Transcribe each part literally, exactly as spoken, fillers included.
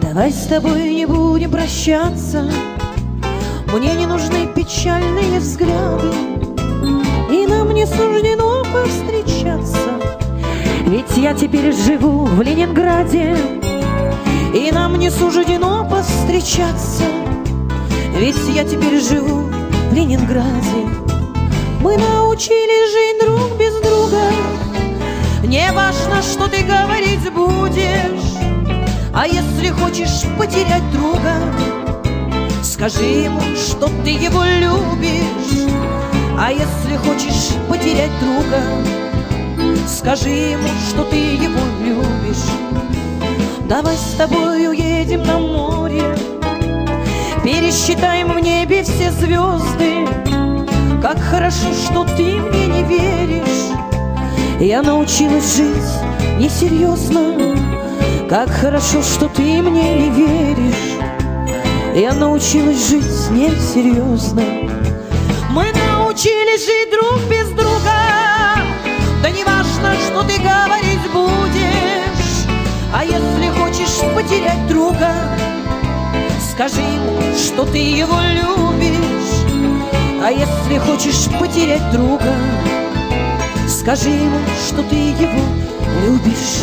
Давай с тобой не будем прощаться, мне не нужны печальные взгляды, и нам не суждено повстречаться, ведь я теперь живу в Ленинграде. И нам не суждено повстречаться, ведь я теперь живу в Ленинграде. Мы научились жить друг без друга, не важно, что ты говорить будешь. А если хочешь потерять друга, скажи ему, что ты его любишь. А если хочешь потерять друга, скажи ему, что ты его любишь. Давай с тобой уедем на море, пересчитаем в небе все звезды. Как хорошо, что ты мне не веришь, я научилась жить несерьезно. Как хорошо, что ты мне не веришь, я научилась жить несерьезно. Мы научились жить друг без друга, да не важно, что ты говорить будешь. А если хочешь потерять друга, скажи ему, что ты его любишь. А если хочешь потерять друга, скажи ему, что ты его любишь.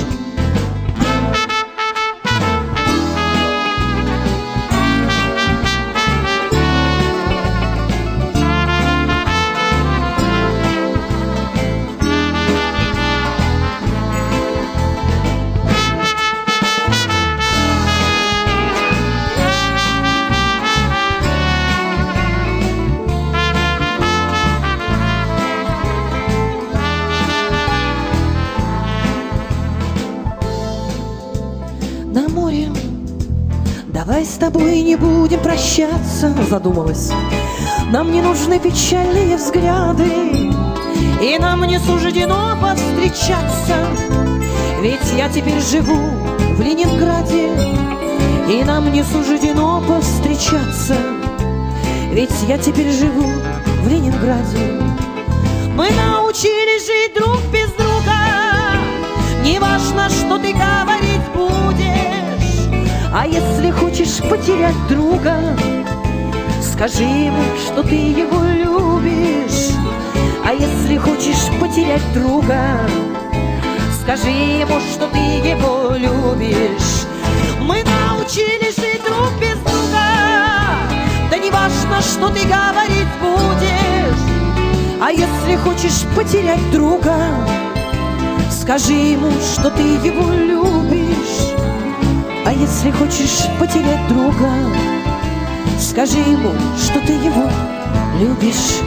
На море давай с тобой не будем прощаться, задумалась. Нам не нужны печальные взгляды, и нам не суждено повстречаться, ведь я теперь живу в Ленинграде. И нам не суждено повстречаться, ведь я теперь живу в Ленинграде. Мы научились жить друг без друга, не важно, что ты говорить будешь. А если хочешь потерять друга, скажи ему, что ты его любишь. А если хочешь потерять друга, скажи ему, что ты его любишь. Мы научились жить друг без друга, да не важно, что ты говорить будешь. А если хочешь потерять друга, скажи ему, что ты его любишь. А если хочешь потерять друга, скажи ему, что ты его любишь.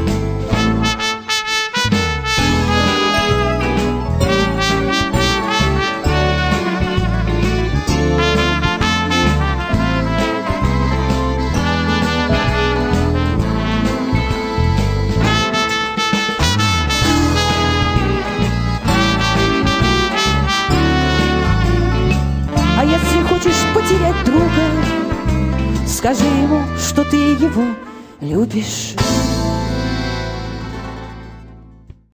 А если хочешь потерять друга, скажи ему, что ты его любишь.